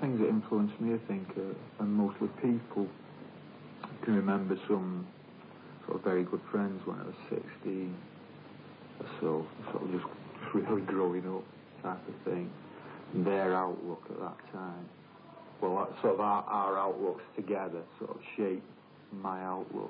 things that influenced me, I think, are mostly people. I can remember some sort of very good friends when I was 16 or so, sort of just really growing up type of thing, and their outlook at that time. Well, that sort of our outlooks together sort of shaped my outlook.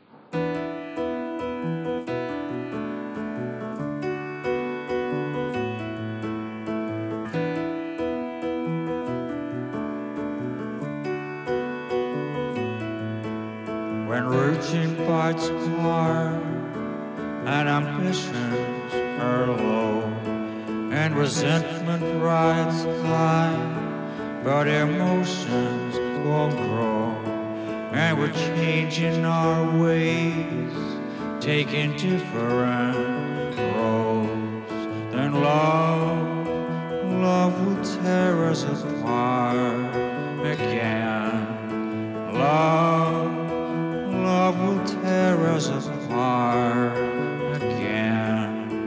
When routine bites hard and ambitions are low and resentment rides high, but emotions won't grow, and we're changing our ways, taking different roads. Then love will tear us apart again. Love will tear us apart again.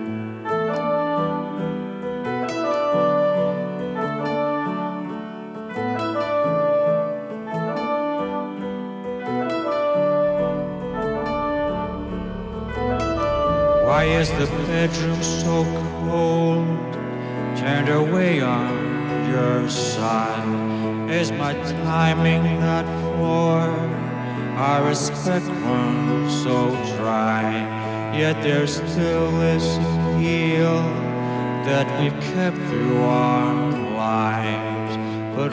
Why is the bedroom so cold? Turned away on your side. Is my timing not flawed? Our respect runs so dry, yet there still is appeal that we've kept through our lives. But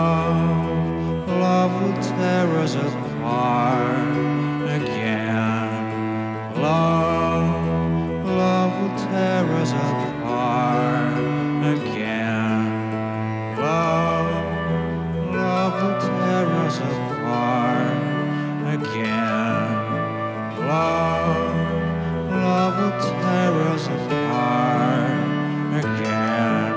love will tear us apart again. Love will tear us apart again. Love will tear us apart again. Love will tear us apart again.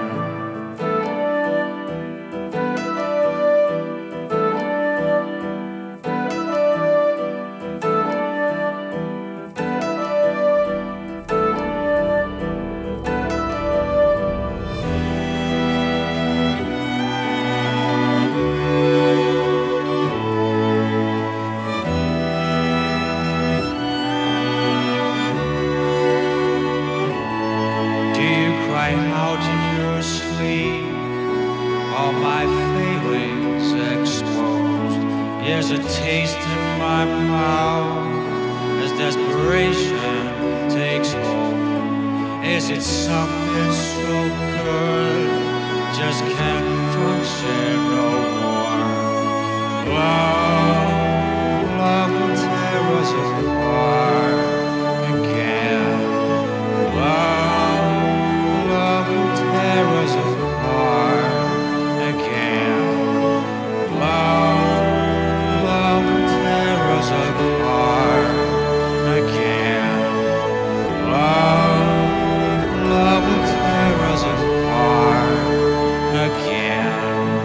Out in your sleep, all my failings exposed. There's a taste in my mouth as desperation takes hold. Is it something so good, just can't function no more? Love will tear us apart again. Love will tear us apart again. Love will tear us apart again. Love will tear us apart again.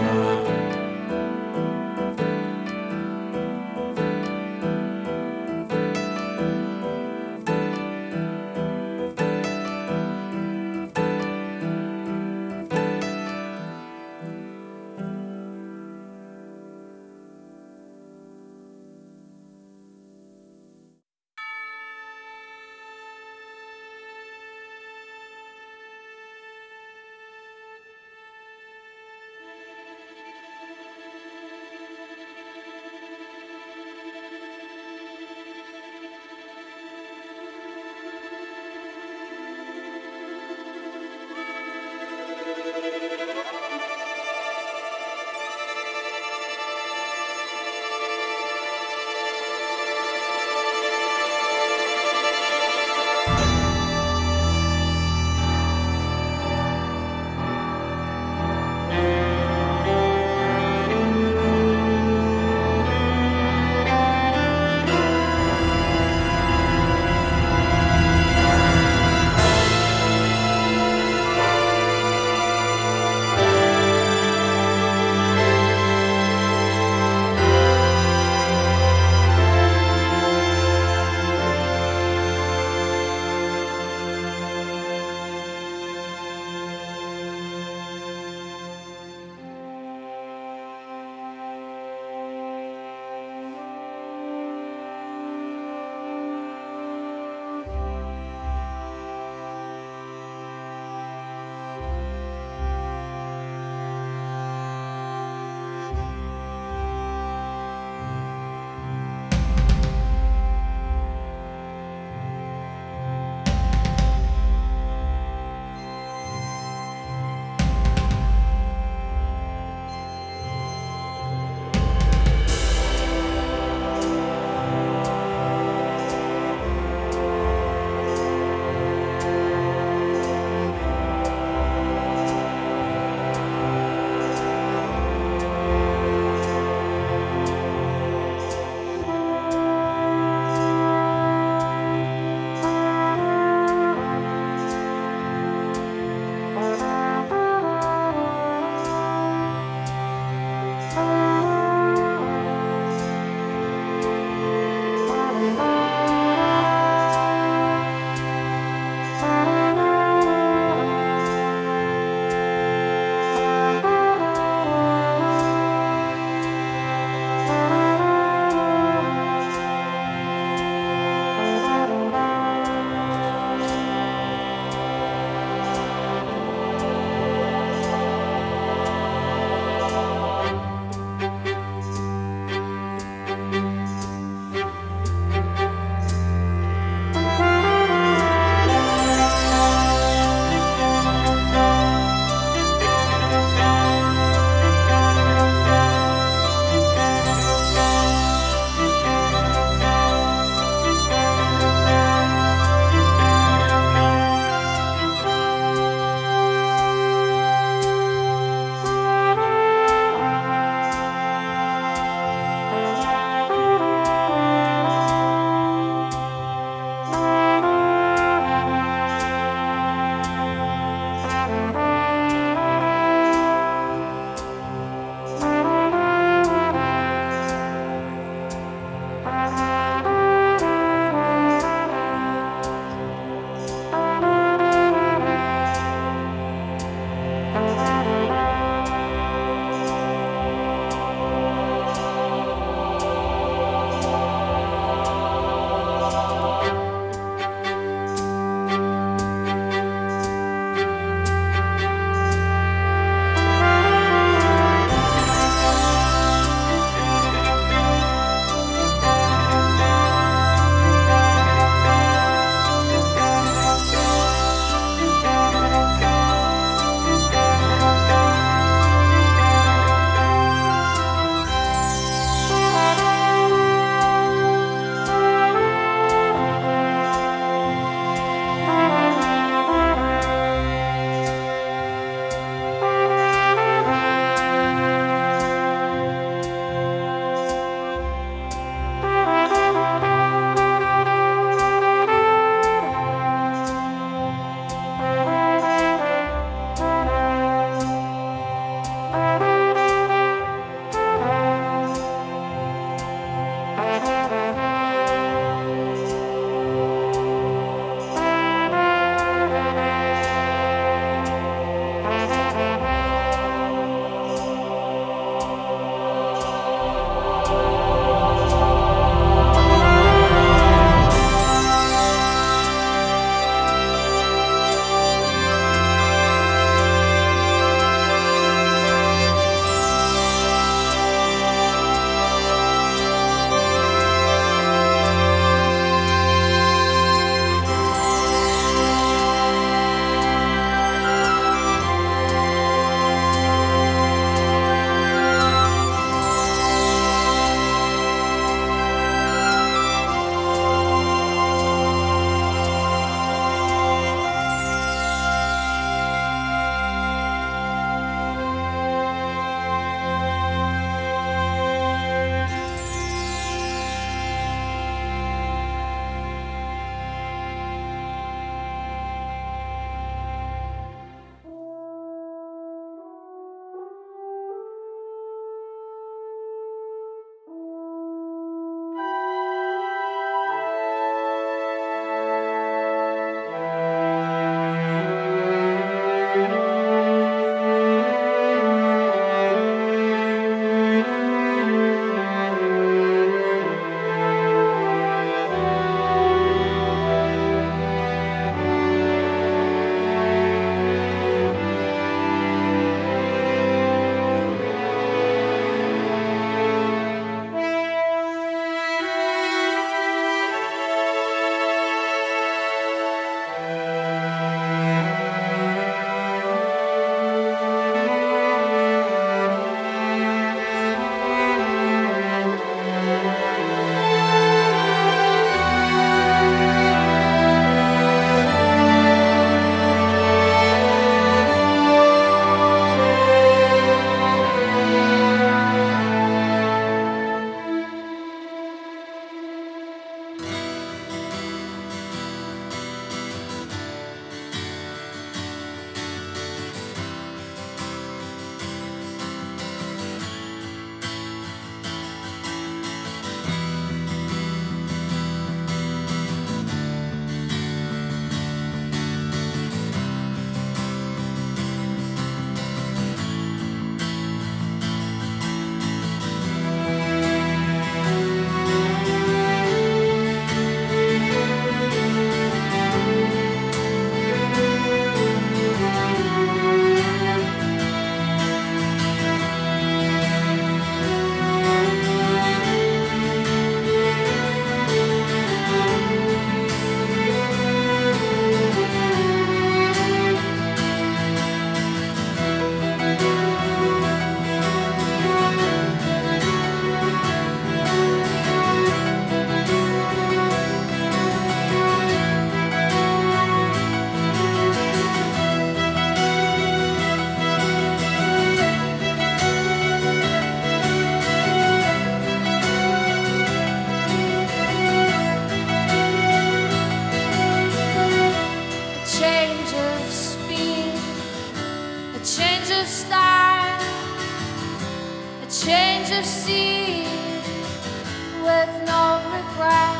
change of scene with no regret,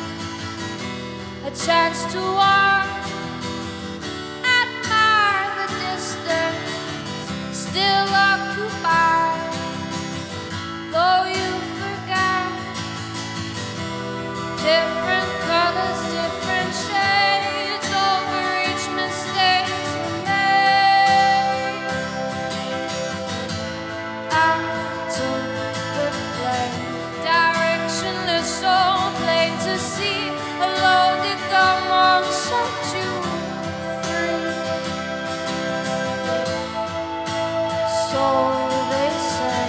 a chance to walk, admire the distance, still occupied, though you forget. Different colors, different shades, over each mistakes were made. I took the blame, directionless, so plain to see. A loaded gun won't set you free. So they say.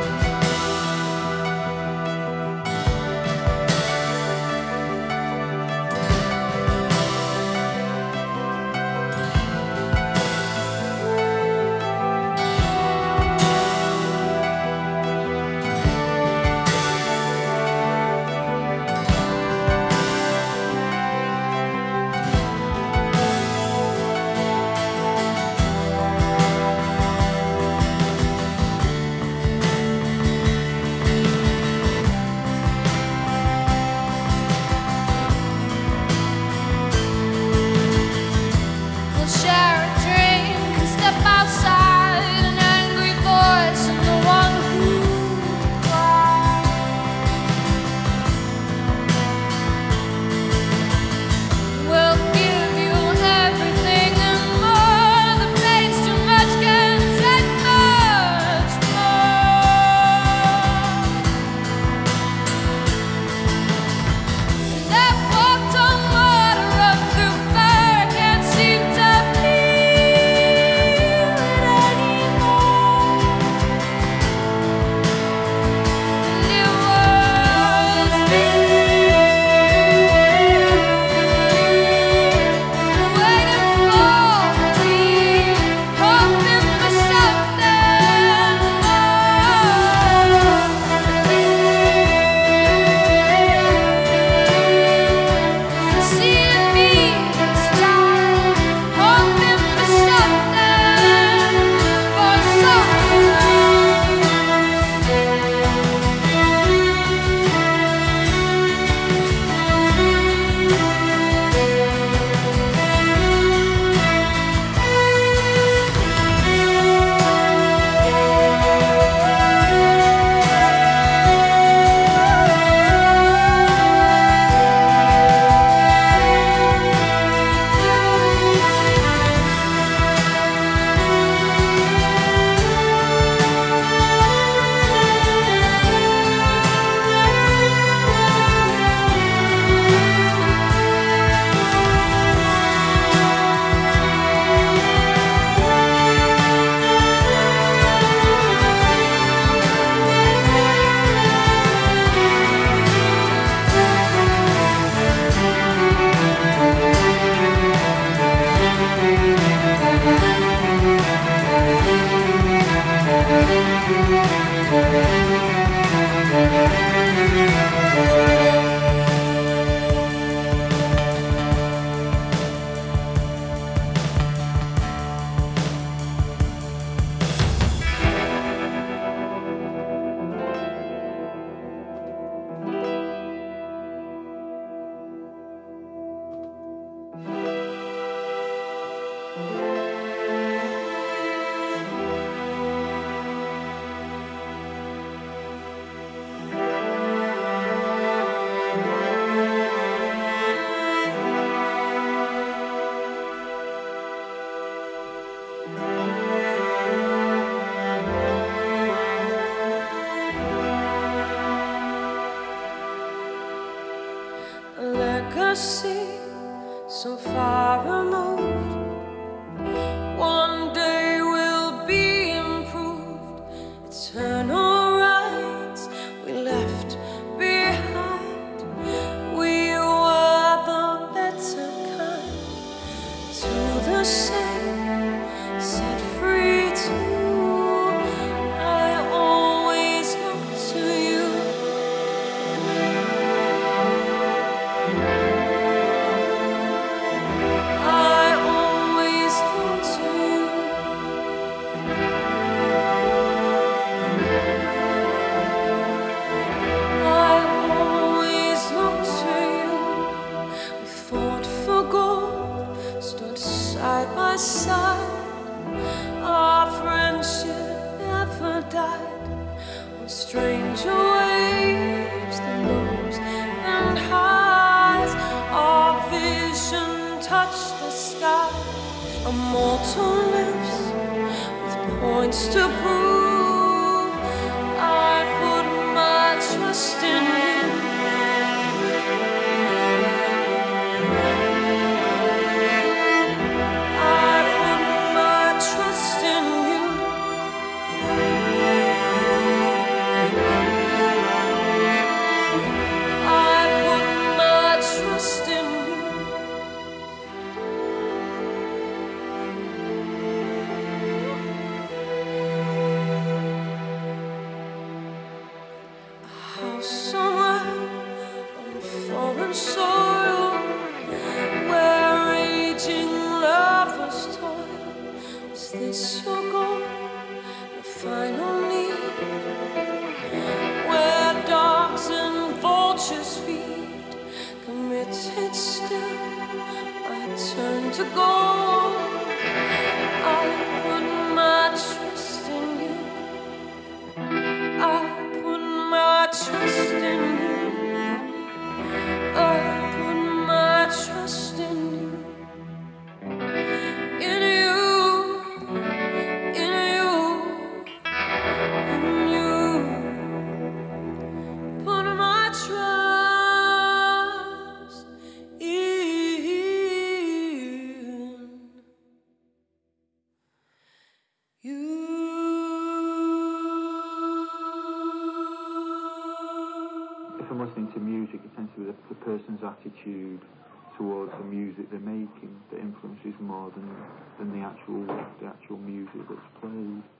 Share a drink and step outside, an angry voice and the one who cried. We'll give you everything and more. The pain's too much, can't take much more. And I've walked on water up through fire, can't seem to feel it anymore. And it was me waiting for me, hoping for something more. Seeing me this time, hoping for something, for someone a legacy so far removed. One day will be improved. Eternal rights we left behind. We were the better kind. To the same, set free too. I always look to you. I always look to you. ride on stranger waves, the lows and highs. Our vision touched the sky. A mortal lips with points to prove. I put my trust in you. I put my trust in you. I put my trust in you. A house somewhere on foreign soil, where raging lovers toil. Is this your goal, the final need? Where dogs and vultures feed, committed still, I turn to gold. I put my trust in you. I put my trust in you. I put my trust in you. In you, in you, in you. Put my trust in you. If I'm listening to music, it tends to be the person's attitude towards the music they're making that influences more than the actual music that's played.